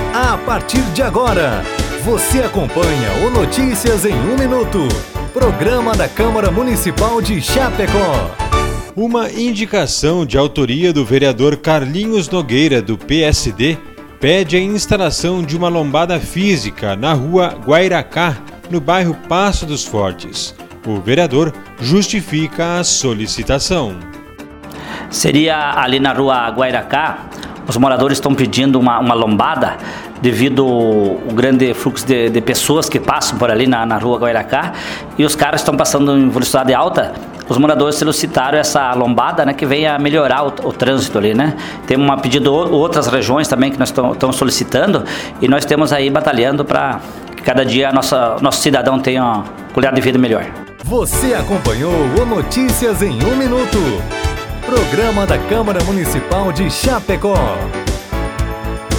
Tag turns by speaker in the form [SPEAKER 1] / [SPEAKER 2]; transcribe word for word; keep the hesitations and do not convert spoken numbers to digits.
[SPEAKER 1] A partir de agora, você acompanha o Notícias em um Minuto, programa da Câmara Municipal de Chapecó.
[SPEAKER 2] Uma indicação de autoria do vereador Carlinhos Nogueira, do P S D, pede a instalação de uma lombada física na rua Guairacá, no bairro Passo dos Fortes. O vereador justifica a solicitação.
[SPEAKER 3] Seria ali na rua Guairacá. Os moradores estão pedindo uma, uma lombada devido ao grande fluxo de, de pessoas que passam por ali na, na rua Guairacá, e os caras estão passando em velocidade alta. Os moradores solicitaram essa lombada, né, que venha melhorar o, o trânsito ali, né? Tem um pedido outras regiões também que nós estamos solicitando, e nós temos aí batalhando para que cada dia a nossa, nosso cidadão tenha uma qualidade de vida melhor.
[SPEAKER 1] Você acompanhou o Notícias em um Minuto, programa da Câmara Municipal de Chapecó.